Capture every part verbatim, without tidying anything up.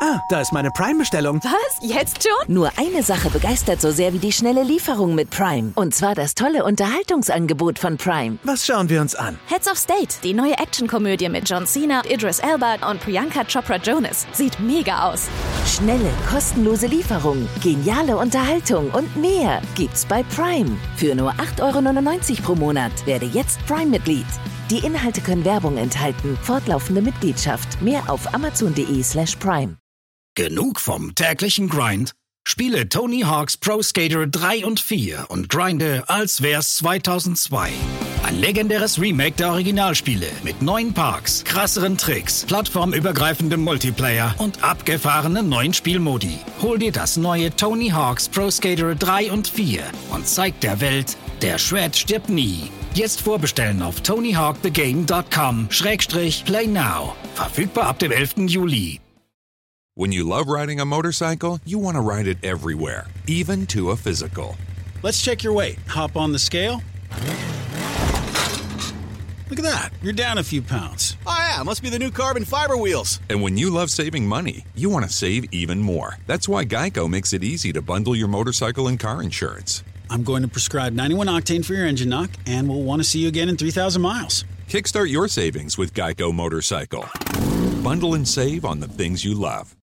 Ah, da ist meine Prime-Bestellung. Was? Jetzt schon? Nur eine Sache begeistert so sehr wie die schnelle Lieferung mit Prime. Und zwar das tolle Unterhaltungsangebot von Prime. Was schauen wir uns an? Heads of State, die neue Actionkomödie mit John Cena, Idris Elba und Priyanka Chopra Jonas. Sieht mega aus. Schnelle, kostenlose Lieferung, geniale Unterhaltung und mehr gibt's bei Prime. Für nur acht Euro neunundneunzig pro Monat. Werde jetzt Prime-Mitglied. Die Inhalte können Werbung enthalten. Fortlaufende Mitgliedschaft. Mehr auf amazon.de slash prime. Genug vom täglichen Grind? Spiele Tony Hawk's Pro Skater drei und vier und grinde, als wär's zweitausendzwei. Ein legendäres Remake der Originalspiele mit neuen Parks, krasseren Tricks, plattformübergreifendem Multiplayer und abgefahrenen neuen Spielmodi. Hol dir das neue Tony Hawk's Pro Skater drei und vier und zeig der Welt, der Shred stirbt nie. Jetzt vorbestellen auf tonyhawkthegame dot com slash play now. Verfügbar ab dem elften Juli. When you love riding a motorcycle, you want to ride it everywhere, even to a physical. Let's check your weight. Hop on the scale. Look at that. You're down a few pounds. Oh, yeah. Must be the new carbon fiber wheels. And when you love saving money, you want to save even more. That's why Geico makes it easy to bundle your motorcycle and car insurance. I'm going to prescribe ninety-one octane for your engine knock, and we'll want to see you again in three thousand miles. Kickstart your savings with Geico Motorcycle. Bundle and save on the things you love.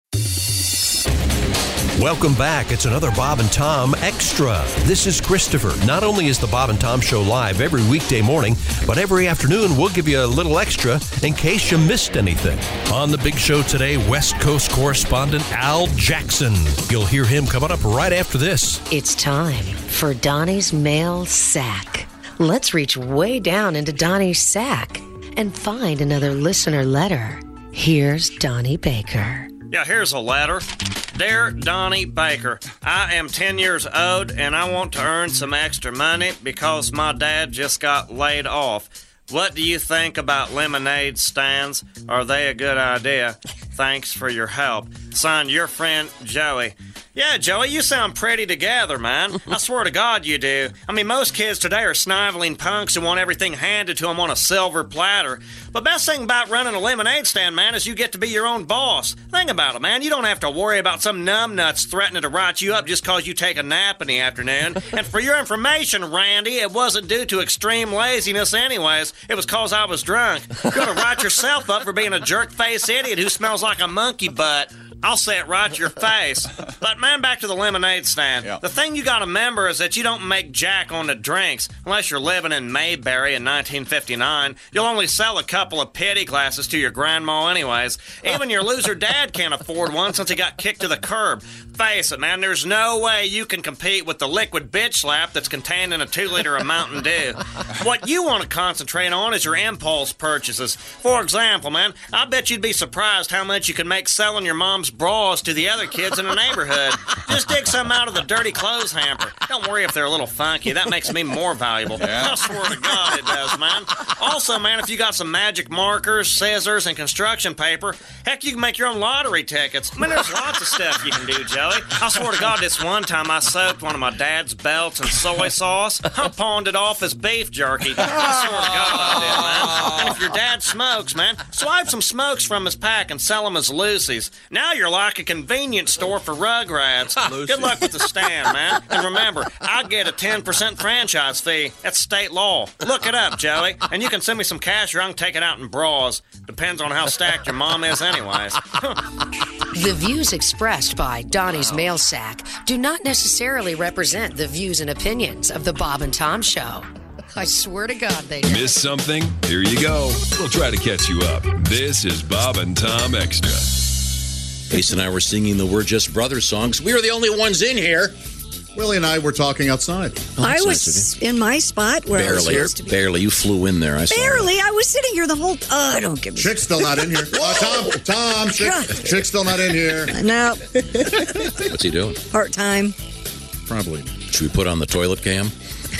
Welcome back. It's another Bob and Tom Extra. This is Christopher. Not only is the Bob and Tom Show live every weekday morning, but every afternoon we'll give you a little extra in case you missed anything. On the big show today, West Coast correspondent Al Jackson. You'll hear him coming up right after this. It's time for Donnie's Mail Sack. Let's reach way down into Donnie's sack and find another listener letter. Here's Donnie Baker. Yeah, here's a letter. Dear Donnie Baker, I am ten years old and I want to earn some extra money because my dad just got laid off. What do you think about lemonade stands? Are they a good idea? Thanks for your help. Signed, your friend, Joey. Yeah, Joey, you sound pretty together, man. I swear to God you do. I mean, most kids today are sniveling punks who want everything handed to them on a silver platter. But best thing about running a lemonade stand, man, is you get to be your own boss. Think about it, man. You don't have to worry about some numbnuts threatening to write you up just because you take a nap in the afternoon. And for your information, Randy, it wasn't due to extreme laziness anyways. It was because I was drunk. You're going to write yourself up for being a jerk-face idiot who smells like a monkey butt. I'll say it right to your face. But, man, back to the lemonade stand. Yeah. The thing you gotta remember is that you don't make jack on the drinks. Unless you're living in Mayberry in nineteen fifty-nine. You'll only sell a couple of pity glasses to your grandma anyways. Even your loser dad can't afford one since he got kicked to the curb. Face it, man, there's no way you can compete with the liquid bitch slap that's contained in a two liter of Mountain Dew. What you want to concentrate on is your impulse purchases. For example, man, I bet you'd be surprised how much you can make selling your mom's bras to the other kids in the neighborhood. Just dig some out of the dirty clothes hamper. Don't worry if they're a little funky. That makes me more valuable. Yeah. I swear to God it does, man. Also, man, if you got some magic markers, scissors, and construction paper, heck, you can make your own lottery tickets. I mean, there's lots of stuff you can do, Joey. I swear to God, this one time I soaked one of my dad's belts in soy sauce. I pawned it off as beef jerky. I swear to God I did, man. And if your dad smokes, man, swipe some smokes from his pack and sell them as Lucy's. Now you're like a convenience store for Rugrats. Good luck with the stand, man. And remember, I get a ten percent franchise fee. That's state law. Look it up, Joey. And you can send me some cash or I can take it out in bras. Depends on how stacked your mom is anyways. The views expressed by Donnie's Mail Sack do not necessarily represent the views and opinions of the Bob and Tom Show. I swear to God they do. Miss something? Here you go. We'll try to catch you up. This is Bob and Tom Extra. Ace and I were singing the We're Just Brothers songs. We were the only ones in here. Willie and I were talking outside. Oh, I was nice in my spot where barely, I was supposed to be. Barely. You flew in there. I saw Barely. that. I was sitting here the whole time. Oh, I don't give a Chick's still not in here. Oh, Tom, Tom, Chick, Chick's still not in here. No. What's he doing? Part time. Probably. Should we put on the toilet cam?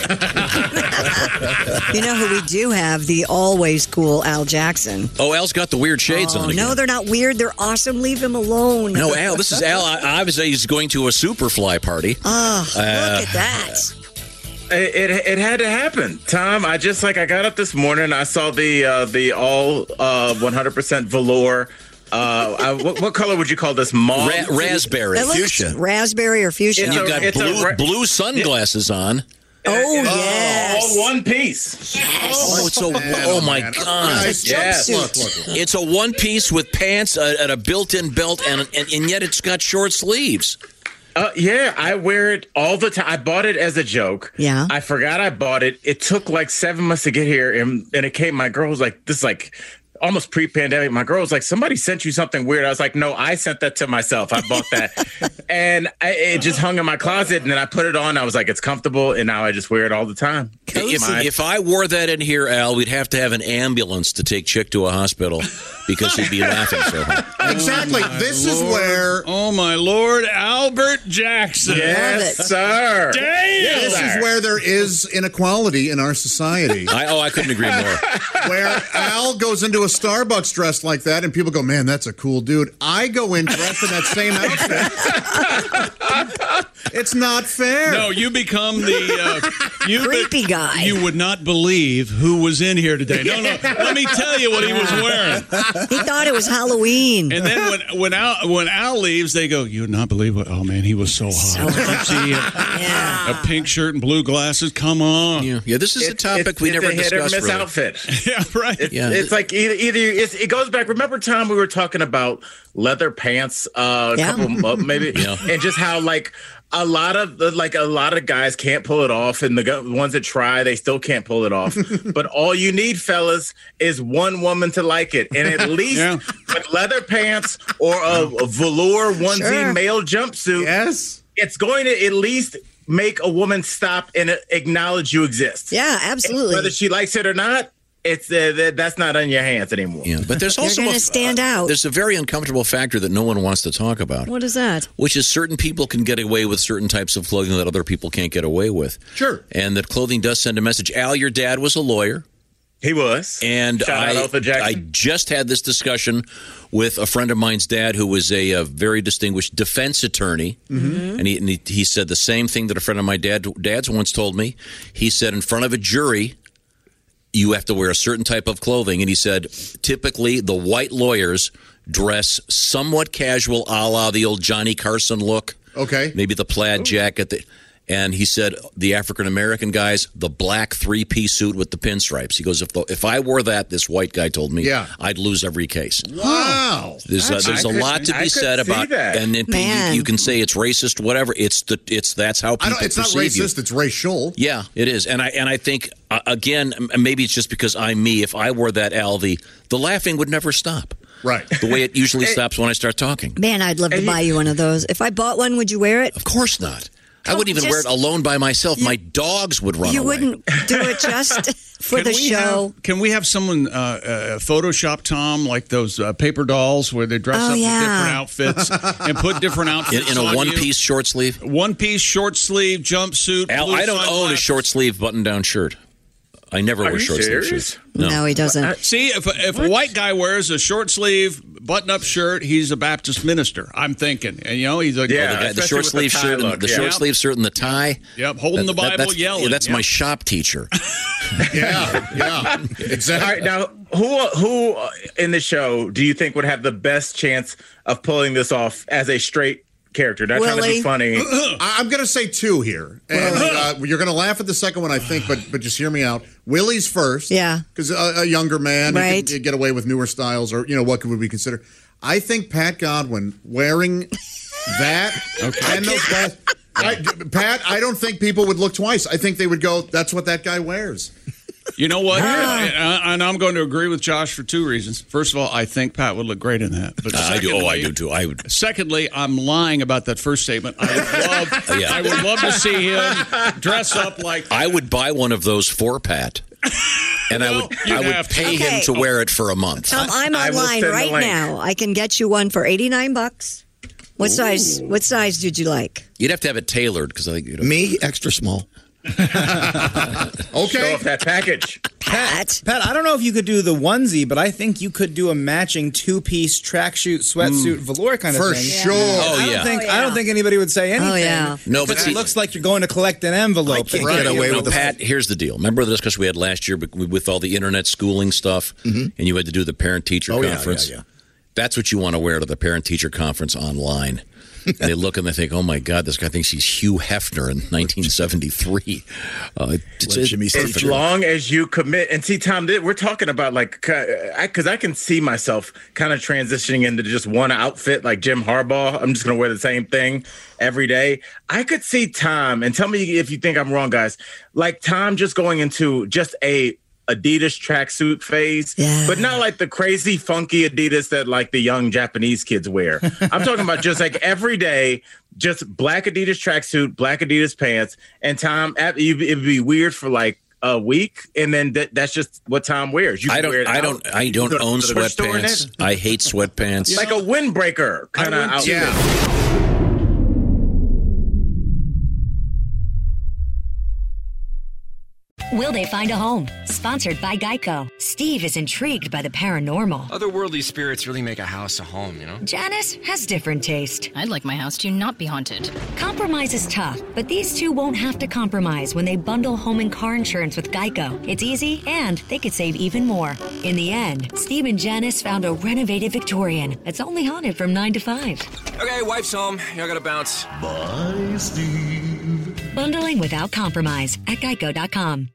You know who we do have? The always cool Al Jackson. Oh, Al's got the weird shades oh, on again. No, they're not weird. They're awesome. Leave him alone. No, Al, this is Al. I, obviously, he's going to a Superfly party. Oh, uh, look at that. It, it it had to happen, Tom. I just like I got up this morning. I saw the uh, the all uh, one hundred percent velour Uh, I, what, what color would you call this? Mauve? Ra- raspberry. It looks Fuchsia. raspberry or fuchsia. And you've got It's a blue, ra- blue sunglasses on. Oh, It's yes. all one piece. Oh, it's a oh my man. god! Nice. Yes. Look, look, look. It's a one piece with pants uh, and a built-in belt, and, and and yet it's got short sleeves. Uh, yeah, I wear it all the time. I bought it as a joke. Yeah. I forgot I bought it. It took like seven months to get here, and, and it came. My girl was like, this is like almost pre-pandemic. My girl was like, somebody sent you something weird. I was like, no, I sent that to myself. I bought that. and I, it just hung in my closet, and then I put it on. I was like, it's comfortable, and now I just wear it all the time. If, My- if I wore that in here, Al, we'd have to have an ambulance to take Chick to a hospital because he'd be laughing so hard. Exactly. Oh, this Lord. is where. Oh, my Lord. Albert Jackson. yes, sir. Damn. This is where there is inequality in our society. I, oh, I couldn't agree more. Where Al goes into a Starbucks dressed like that, and people go, man, that's a cool dude. I go in dressed in that same outfit. It's not fair. No, you become the uh, you Creepy guy. You would not believe who was in here today. No, no. Let me tell you what he was wearing. He thought it was Halloween. And then when when Al when Al leaves, they go, "You would not believe what? Oh man, he was so hot. So See, a, yeah. a pink shirt and blue glasses. Come on. Yeah, yeah this is a It's- topic it's, we it's never a hit or discussed. miss Really. outfit. Yeah, right. It's, Yeah. it's like either, either it's, it goes back. Remember, Tom, we were talking about leather pants uh, a Yeah. couple uh, maybe, Yeah. and just how like a lot of like a lot of guys can't pull it off, and the gu- ones that try, they still can't pull it off. But all you need, fellas, is one woman to like it, and at least Yeah. with leather pants or a, a velour onesie Sure. male jumpsuit, Yes. it's going to at least make a woman stop and acknowledge you exist. Yeah, absolutely. Whether she likes it or not, it's uh, that, that's not in your hands anymore. Yeah, but there's You're also going a, to stand out. there's a very uncomfortable factor that no one wants to talk about, What is that? which is certain people can get away with certain types of clothing that other people can't get away with. Sure. And that clothing does send a message. Al, your dad was a lawyer. He was. And Shout out I, Arthur Jackson. I just had this discussion with a friend of mine's dad who was a, a very distinguished defense attorney. Mm-hmm. And, he, and he, he said the same thing that a friend of my dad, dad's once told me. He said in front of a jury, you have to wear a certain type of clothing. And he said, typically the white lawyers dress somewhat casual, a la the old Johnny Carson look. Okay. Maybe the plaid jacket. The, and he said the African-American guys, the black three-piece suit with the pinstripes. He goes, if the, if I wore that, this white guy told me, Yeah. I'd lose every case. Wow. There's, uh, there's a I could- lot to I be could said see about, that. and then Man. you, you can say it's racist, whatever. It's the it's that's how I people don't, it's not perceive you. racist. It's racial. Yeah, it is, and I and I think uh, again, m- maybe it's just because I'm me. If I wore that, Al, the the laughing would never stop. Right. The way it usually stops when I start talking. Man, I'd love to buy you one of those. If I bought one, would you wear it? Of course not. I Oh, wouldn't even wear it just- alone by myself. My dogs would run You away. wouldn't do it just for Can the we show. Have, can we have someone uh, uh, Photoshop Tom like those uh, paper dolls where they dress Oh, up yeah. with different outfits and put different in, outfits in a on you? one-piece short sleeve. one-piece short sleeve jumpsuit. Al, blue I don't own a sunglasses. short sleeve button-down shirt. I never Are wear you short sleeve serious? shirts. No. he doesn't. See, if if a white guy wears a short sleeve button-up shirt, he's a Baptist minister. I'm thinking, and you know, he's like, Yeah. Oh, the, guy, the especially short with the sleeve tie shirt, and look, the yeah. short Yep. sleeve shirt and the tie. Yep, holding the Bible, that's, yelling. Yeah, that's Yep. my shop teacher. Yeah. Yeah. All Exactly. right, now who who uh, in the show do you think would have the best chance of pulling this off as a straight character? Not trying to Willie. be funny. I- I'm going to say two here. And uh, you're going to laugh at the second one, I think, but but just hear me out. Willie's first. Yeah. Because a, a younger man, he Right. can get away with newer styles, or, you know, what would we consider? I think Pat Godwin wearing that and those glasses. I, Pat, I don't think people would look twice. I think they would go, that's what that guy wears. You know what? And, and I'm going to agree with Josh for two reasons. First of all, I think Pat would look great in that. But Uh, I do. Oh, I secondly- do too. I would. Secondly, I'm lying about that first statement. I would love, Yeah. I would love to see him dress up like. I would buy one of those for Pat, and I would you'd I would have to. pay him Okay. to wear it for a month. Tom, I'm I will online send the right link. now. I can get you one for eighty-nine bucks. What size? What size did you like? You'd have to have it tailored because I think you'd Me, extra small. Show Okay. off that package. Pat. Pat, I don't know if you could do the onesie, but I think you could do a matching two-piece tracksuit, sweatsuit, velour kind of For thing. sure. Oh, I don't yeah. think Oh, I don't yeah. think anybody would say anything. yeah. No, but Because see- it looks like you're going to collect an envelope. I can't Right. get away No, with the Pat, here's the deal. Remember the discussion we had last year with, with all the internet schooling stuff, and you had to do the parent-teacher Oh, yeah, conference? yeah, yeah. That's what you want to wear to the parent-teacher conference online. And they look and they think, oh, my God, this guy thinks he's Hugh Hefner in nineteen seventy-three. Uh, it's, it's as long as you commit. And see, Tom, we're talking about like, because I, I can see myself kind of transitioning into just one outfit like Jim Harbaugh. I'm just going to wear the same thing every day. I could see Tom, and tell me if you think I'm wrong, guys, like Tom just going into just a Adidas tracksuit phase, yeah. but not like the crazy funky Adidas that like the young Japanese kids wear. I'm talking about just like every day, just black Adidas tracksuit, black Adidas pants. And Tom, it'd be weird for like a week, and then th- that's just what Tom wears. You I don't, wear it I out. don't, I don't go, own sweatpants. I hate sweatpants. Like a windbreaker kind of outfit. Yeah. Will they find a home? Sponsored by Geico. Steve is intrigued by the paranormal. Otherworldly spirits really make a house a home, you know? Janice has different taste. I'd like my house to not be haunted. Compromise is tough, but these two won't have to compromise when they bundle home and car insurance with Geico. It's easy, and they could save even more. In the end, Steve and Janice found a renovated Victorian that's only haunted from nine to five. Okay, wife's home. I gotta bounce. Bye, Steve. Bundling without compromise at geico dot com.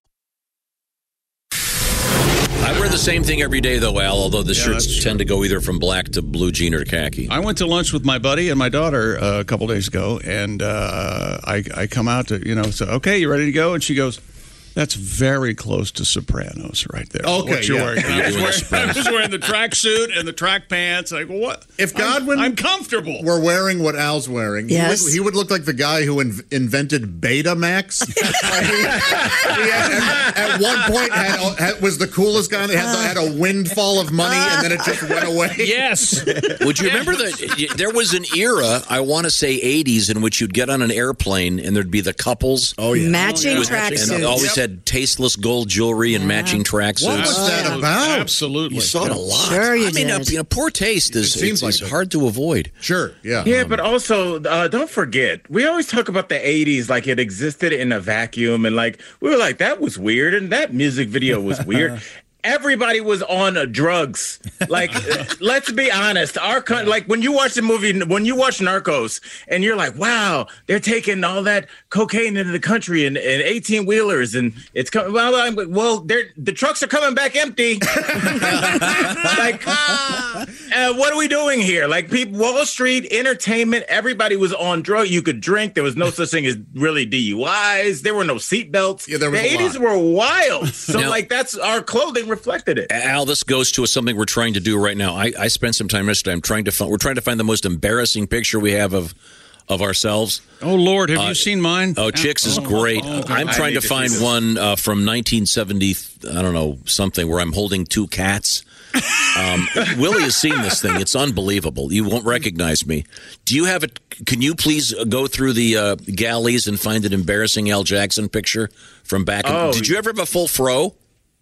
I wear the same thing every day, though, Al, although the Yeah, shirts tend to go either from black to blue jean or khaki. I went to lunch with my buddy and my daughter uh, a couple days ago, and uh, I, I come out to, you know, say, okay, you ready to go? And she goes, that's very close to Sopranos right there. Okay, what you're yeah. wearing. I was wearing, I was wearing the tracksuit and the track pants. And I go, what? If Godwin I'm, I'm comfortable. were wearing what Al's wearing, Yes. he, would, he would look like the guy who in, invented Betamax. he, he had, at, at one point had, had, was the coolest guy. He had, had a windfall of money, and then it just went away. Yes. Would you remember that there was an era, I want to say eighties, in which you'd get on an airplane and there'd be the couples. Oh, yeah. Matching With- tracksuits. And they always Yep. had tasteless gold jewelry and matching tracksuits. What was that about? Absolutely. You saw it a lot. Sure you I mean, did. uh, you know, poor taste is It seems it's, like it's it. hard to avoid. Sure, yeah. Yeah, but also, uh, don't forget, we always talk about the eighties like it existed in a vacuum. And like, we were like, that was weird. And that music video was weird. Everybody was on uh, drugs. Like, let's be honest. Our con- like when you watch the movie, when you watch Narcos, and you're like, "Wow, they're taking all that cocaine into the country and eighteen wheelers, and it's coming." Well, I'm, well, they're, the trucks are coming back empty. Like, uh, what are we doing here? Like, people, Wall Street, entertainment, everybody was on drugs. You could drink. There was no such thing as really D U Is. There were no seatbelts. Yeah, there was the a eighties lot. were wild. So, Now- like, that's our clothing reflected it. Al, this goes to something we're trying to do right now. I, I spent some time yesterday. I'm trying to find, we're trying to find the most embarrassing picture we have of of ourselves. Oh, Lord, have Uh, you seen mine? Oh, Chicks is Oh, great. oh, okay. I'm I trying need to to find see this. one uh, from nineteen seventy, I don't know, something, where I'm holding two cats. Um, Willie has seen this thing. It's unbelievable. You won't recognize me. Do you have it? Can you please go through the uh, galleys and find an embarrassing Al Jackson picture from back in... Oh. Did you ever have a full fro?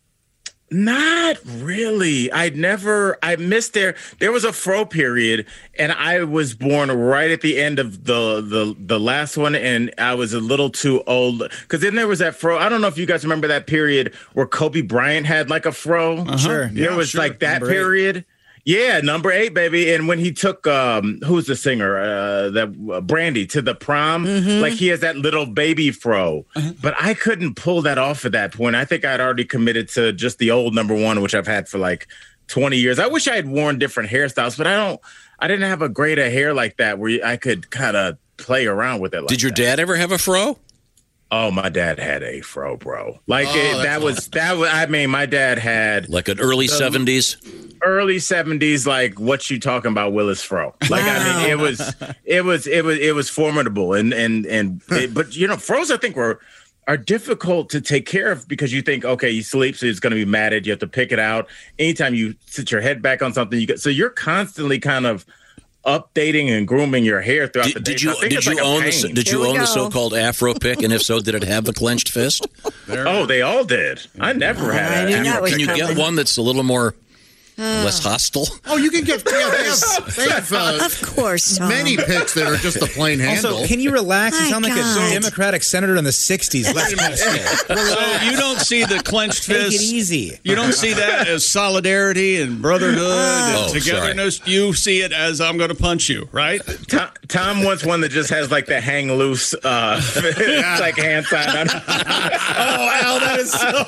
Not really. I never. I missed there. There was a fro period, and I was born right at the end of the the the last one, and I was a little too old. Because then there was that fro. I don't know if you guys remember that period where Kobe Bryant had like a fro. Uh-huh. Sure. There Yeah, was sure. like that Number eight. period. Yeah, number eight, baby. And when he took, um, who's the singer, uh, that uh, Brandy to the prom, Mm-hmm. like he has that little baby fro. But I couldn't pull that off at that point. I think I'd already committed to just the old number one, which I've had for like twenty years. I wish I had worn different hairstyles, but I don't. I didn't have a grade of hair like that where I could kind of play around with it. Like Did your that. dad ever have a fro? Oh, my dad had a fro, bro. Like Oh, it, that's that was that was. I mean, my dad had Like an early the- seventies? early seventies, like what you talking about, Willis Fro. Like I mean, it was, it was, it was, it was formidable, and and and. It, but you know, fros I think were are difficult to take care of because you think, okay, you sleep, so it's going to be matted. You have to pick it out. Anytime you sit your head back on something, you get so you're constantly kind of updating and grooming your hair throughout the Did, day. did So you I think did it's you like a own the, pain. did you Here we own the go. so-called Afro pick? And if so, did it have the clenched fist? Oh, they all did. I never had. I a knew Afro that was Can you coming. get one that's a little more less hostile. Oh, you can get. Yeah, they have. They have uh, of course, Tom. many picks that are just a plain handle. Also, can you relax? You My sound like God. a Democratic senator in the sixties. Let's So you don't see the clenched Take it fist. easy. You don't see that as solidarity and brotherhood Oh, and togetherness. You see it as I'm going to punch you, right? Tom, Tom wants one that just has like the hang loose, uh, it's like hand sign on. Oh, Al, that is so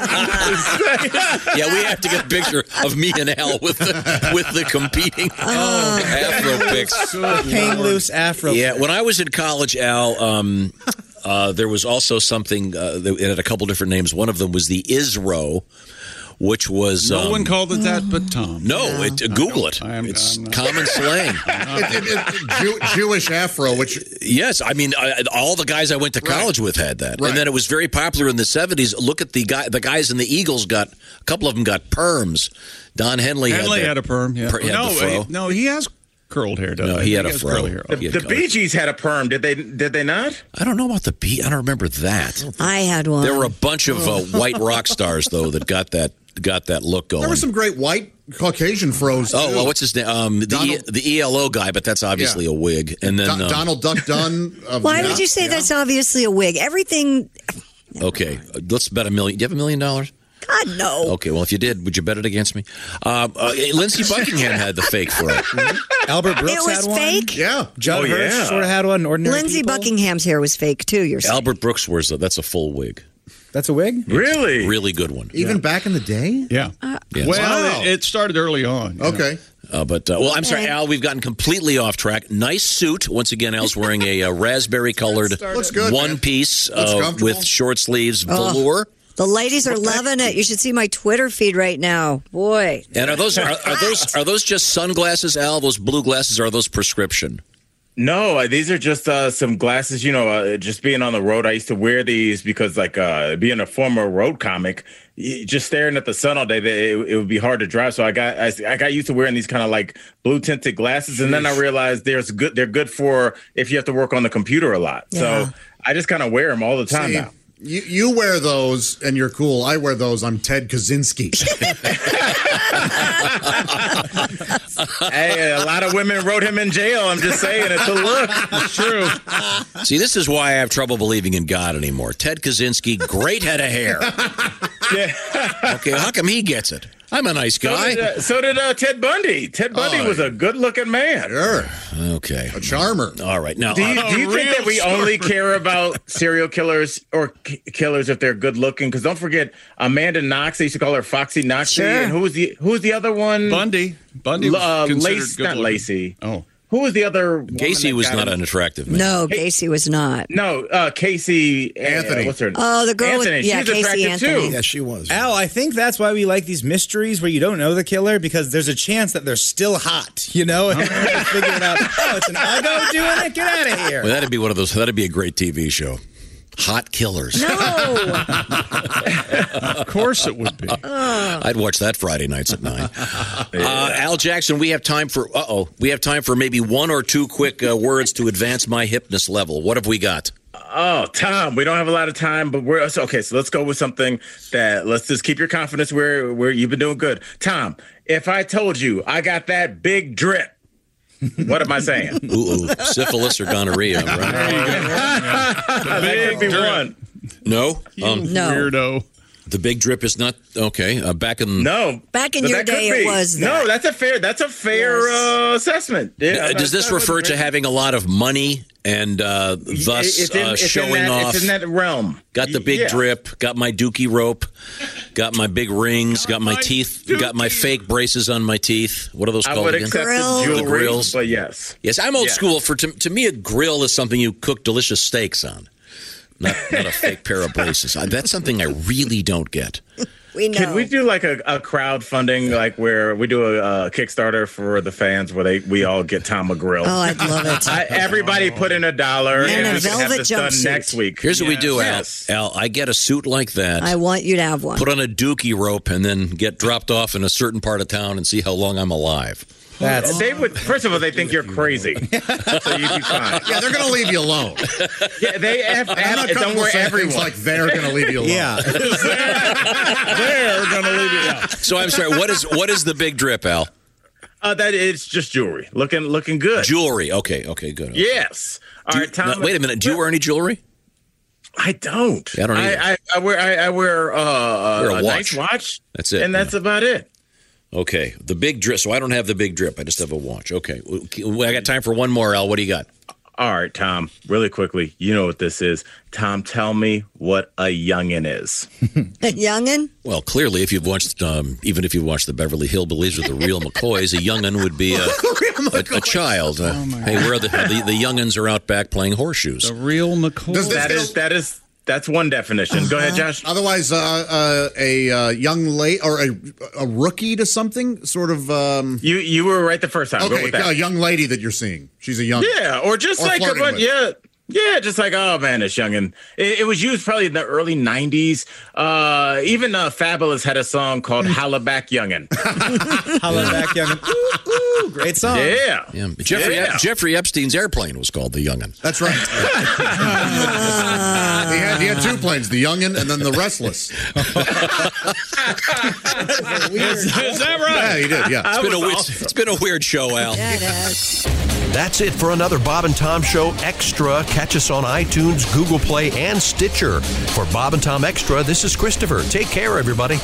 funny. Yeah, we have to get a picture of me and Al with the with the competing Oh. afro picks. Hang loose afro. Yeah, when I was in college, Al, um, uh, there was also something. Uh, that- it had a couple different names. One of them was the Isro, which was No um, one called it that but Tom. No, it, uh, Google it. I am- it's I'm not- common slang. It- it- it- Jew, Jewish afro, which Yes, I mean I, all the guys I went to college with had that, Right. and then it was very popular in the seventies. Look at the guy, the guys in the Eagles got a couple of them got perms. Don Henley, Henley had, had a perm. Yeah. Per- he had no, the fro. he, no, he has curled hair. Doesn't No, he? he had a has fro. curly hair. The- Oh. He had The color. Bee Gees had a perm. Did they? Did they not? I don't know about the Bee. I don't remember that. I had one. There were a bunch of uh, white rock stars though that got that got that look going. there were some great white Caucasian froze. Oh, too. well, what's his name? Um, the Donald- e, the E L O guy, but that's obviously Yeah. a wig. And then Do- um, Donald Duck Dunn. Of Why yeah, would you say yeah. that's obviously a wig? Everything. okay, let's bet a million. Do you have a million dollars? God no. Okay, well, if you did, would you bet it against me? Uh, uh, Lindsey Buckingham had the fake fro. Albert Brooks It was had one. fake? Yeah. Judd Oh, Hirsch yeah. sort of had one. Ordinary Lindsey People. Buckingham's hair was fake too. You're saying. Albert Brooks wears that. That's a full wig. That's a wig? Really? Really good one. Even back in the day? Yeah. Yeah. Well, Wow. it, it started early on. yeah. Okay. Uh, but, uh, well, I'm sorry, Okay. Al, we've gotten completely off track. Nice suit. Once again, Al's wearing a, uh raspberry colored Looks good, one man. piece Looks uh, comfortable. with short sleeves Oh. velour. The ladies are loving it. You should see my Twitter feed right now. Boy. And are those are, are those are those just sunglasses, Al? Those blue glasses, or are those prescription? No, uh, these are just uh, some glasses. You know, uh, just being on the road, I used to wear these because, like, uh, being a former road comic, y- just staring at the sun all day, they, it, it would be hard to drive. So I got I, I got used to wearing these kind of like blue tinted glasses, and then I realized there's good. They're good for if you have to work on the computer a lot. Yeah. So I just kind of wear them all the time See, now. You, you wear those and you're cool. I wear those. I'm Ted Kaczynski. Hey, a lot of women wrote him in jail. I'm just saying, it's a look. It's true. See, this is why I have trouble believing in God anymore. Ted Kaczynski, great head of hair. Yeah. Okay, how come he gets it? I'm a nice So guy. did, uh, so did uh, Ted Bundy. Ted Bundy Oh, was a good-looking man. Sure. Okay. A charmer. All right. Now, Do you, uh, do you think real that we charmer. only care about serial killers or k- killers if they're good-looking? Because don't forget, Amanda Knox. They used to call her Foxy Knox. Sure. And who was the who was the other one? Bundy. Bundy was uh, considered Lace, good not looking. Lacey. Oh. Who was the other? woman Gacy that was got not him? an attractive man. No, Gacy was not. No, uh, Casey Anthony. Uh, what's her name? Oh, the girl with- Anthony. yeah, She's Casey attractive Anthony. too. Yeah, she was. Al, I think that's why we like these mysteries where you don't know the killer because there's a chance that they're still hot, you know? And you figure it out. Oh, it's an Uggo doing it? Get out of here. Well, that'd be one of those. That'd be a great T V show. Hot killers. No. Of course it would be. I'd watch that Friday nights at nine. Uh, Al Jackson, we have time for. Uh oh, we have time for maybe one or two quick uh, words to advance my hipness level. What have we got? Oh, Tom, we don't have a lot of time, but we're so, okay. So let's go with something that let's just keep your confidence where where you've been doing good. Tom, if I told you I got that big drip, what am I saying? Ooh, ooh, syphilis or gonorrhea, right? That could be drip. one. No, um, No. Weirdo. the big drip is not okay. Uh, back in No, Back in But your that could day, it be. was No, that. that's a fair. That's a fair uh, assessment. Yeah, Uh, does this that's not refer what- to having a lot of money and uh, thus It's in- uh, it's in showing that- off? It's in that realm. Got the big Yeah. drip, got my dookie rope, got my big rings, got my, my teeth, dookie. got my fake braces on my teeth. What are those I called would again? accept Grill. the The jewelry, grills. but yes. Yes, I'm old Yeah. school. For to, to me, a grill is something you cook delicious steaks on, not, not a fake pair of braces. I, that's something I really don't get. We know. Could we do like a, a crowdfunding, like where we do a, a Kickstarter for the fans, where they we all get Tom a grill? Oh, I'd love it. I, everybody put in a dollar, And and, a we can have velvet this done jumpsuit. next week. Here's what we do, Al. Yes. Al, I get a suit like that. I want you to have one. Put on a dookie rope and then get dropped off in a certain part of town and see how long I'm alive. That's they would. First of all, they think you're crazy, so you'd be fine. Yeah, they're going to leave you alone. Yeah, they have. I'm have not don't comfortable worry, saying everyone. things like they're going to leave you alone. yeah. They're going to leave you out. So I'm sorry. What is what is the big drip, Al? Uh, that is just jewelry, looking looking good. Jewelry. Okay. Okay. Good. Okay. Yes. All Do right, you- Tom. now, wait a minute. Do you wear any jewelry? I don't. Yeah, I don't either. I, I, I wear. I, I wear uh, Wear a a, watch. nice watch. That's it, and that's about it. Okay. The big drip. So I don't have the big drip. I just have a watch. Okay. I got time for one more, Al. What do you got? All right, Tom. Really quickly, you know what this is. Tom, tell me what a youngin is. A youngin? Well, clearly, if you've watched, um, even if you've watched the Beverly Hillbillies or the Real McCoys, a youngin would be a, a, a child. Uh, hey, where are the, the the youngins are out back playing horseshoes. The Real McCoy. Does this That get is a- that is that's one definition. Go ahead, Josh. Otherwise, uh, uh, a uh, young lady or a, a rookie to something, sort of. Um, You you were right the first time. Go okay, with that. a young lady that you're seeing. She's a young. Yeah, or just Or like a flirting bunch, with. yeah, yeah, just like oh man, this youngin. It, it was used probably in the early nineties. Uh, even uh, Fabulous had a song called "Holla Back Youngin." Holla back, youngin. Ooh, ooh, great song. Yeah, Yeah. Jeffrey Yeah. Jeffrey Epstein's airplane was called the Youngin. That's right. he had he had two planes, the Youngin and then the Restless. Is that right? Yeah, he did. Yeah. It's been, a was weird, awesome. it's been a weird show, Al. Yeah, it is. That's it for another Bob and Tom Show Extra. Catch us on iTunes, Google Play, and Stitcher. For Bob and Tom Extra, this is Christopher. Take care, everybody.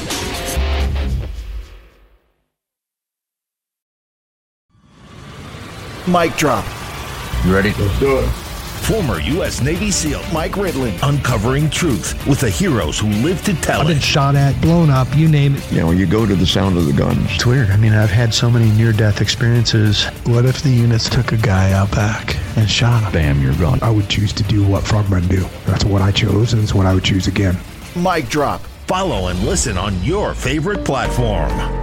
Mic drop. You ready? Let's do it. Former U S Navy SEAL Mike Ridley uncovering truth with the heroes who live to tell I've it. been shot at, blown up, you name it. You know, when you go to the sound of the guns. It's weird. I mean, I've had so many near-death experiences. What if the units took a guy out back and shot him? Bam, you're gone. I would choose to do what frogmen do. That's what I chose, and it's what I would choose again. Mic drop. Follow and listen on your favorite platform.